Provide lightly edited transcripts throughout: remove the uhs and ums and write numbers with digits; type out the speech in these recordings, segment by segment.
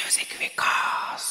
Music विकास।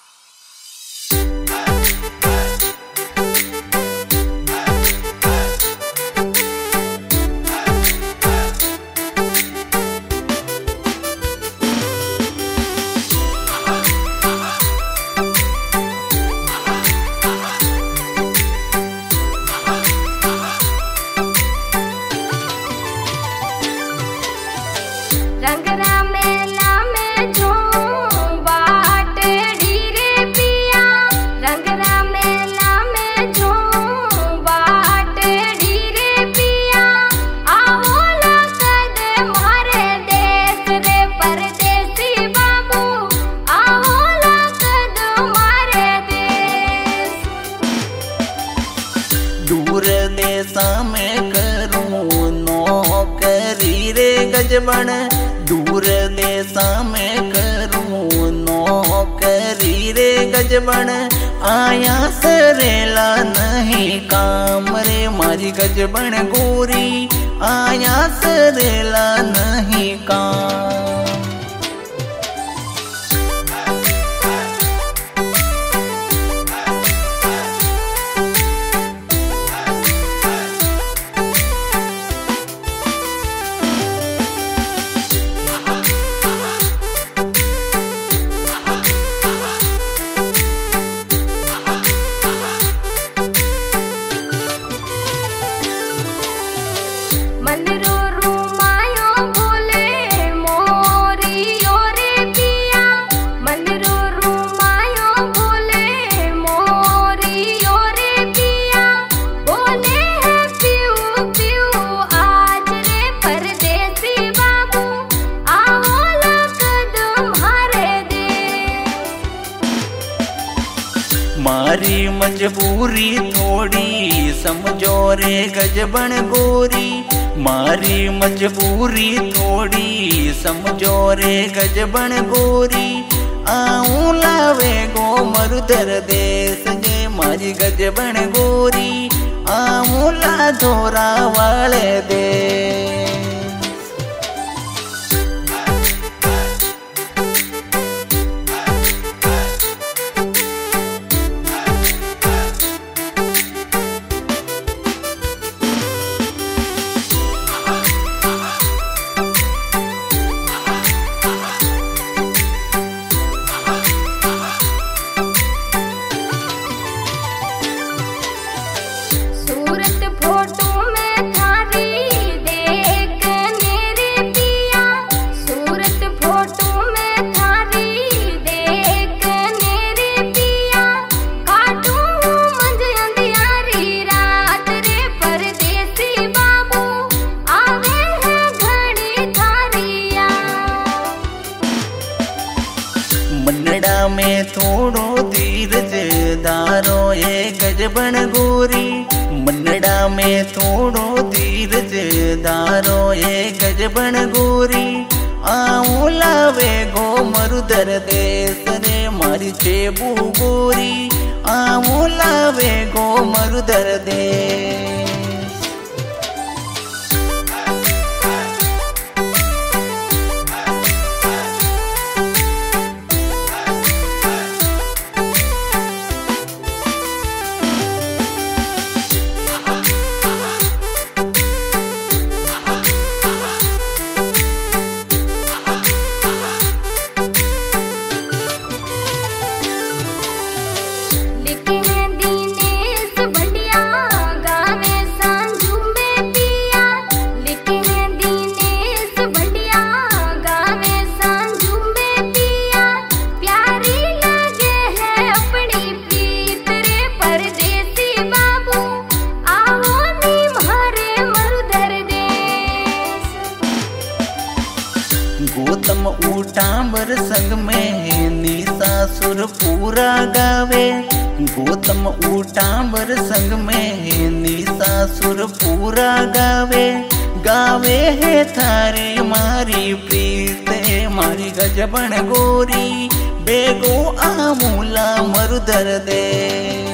रंगरा मेला में झूम बाट ढीरे पिया, रंगरा मेला में झूम बाट ढीरे पिया। आओ लगद मारे देश रे परदेसी बाबू, आओ लगद मारे देश। दूर देशा में करूँ नौकरी रे गजबन, दूर देशा में करूँ नौकरी रे गजबन। आया सरेला नहीं काम रे मारी गजबन गोरी, आया सरेला नहीं काम। मंदिरो रूमायो बोले मोरी ओरे पिया, मंदिरो रूमायो बोले मोरी ओरे पिया। बोले है पियू पियू आज रे परदेसी बाबू, आओ लगद मारे देश। मारी मजबूरी थोड़ी समझो रे गजबन गोरी, मारी मजबूरी थोड़ी समझो रे गजबन गोरी। आऊं लावे गो मरुदर देश जे मारी गजबन गोरी, आऊं ला धोरा वाले देश। सूरत फोटो में थारी देखने रे पिया, सूरत फोटो में थारी देखने रे पिया। काटूं मंझ अंधियारी रात रे परदेसी बाबू, आवे है घड़ी थारिया। मनड़ा में थोड़ो धीरज धारो ये गजबन गोरी, मनड़ा में थोड़ो धीरज धारो ये गजबन गोरी। आऊं लावे गो मरुदर देश रे मारी चेबू गोरी, आऊं लावे गो मरुदर देश। लिखे हैं दिनेश भंडिया गावे सांझू में पिया, लिखे हैं दिनेश भंडिया गावे सांझू में पिया। प्यारी लगे है अपनी प्रीत रे परदेसी बाबू, आओ नी मारे मरुदर देश। गौतम उटांबर संग में निशा सुर पूरा गावे, गौतम उटांबर संग में निशा सुर पूरा गावे। गावे है थारे मारी प्रीत मारी गजबन गोरी, बेगो आमूला मरुदर दे।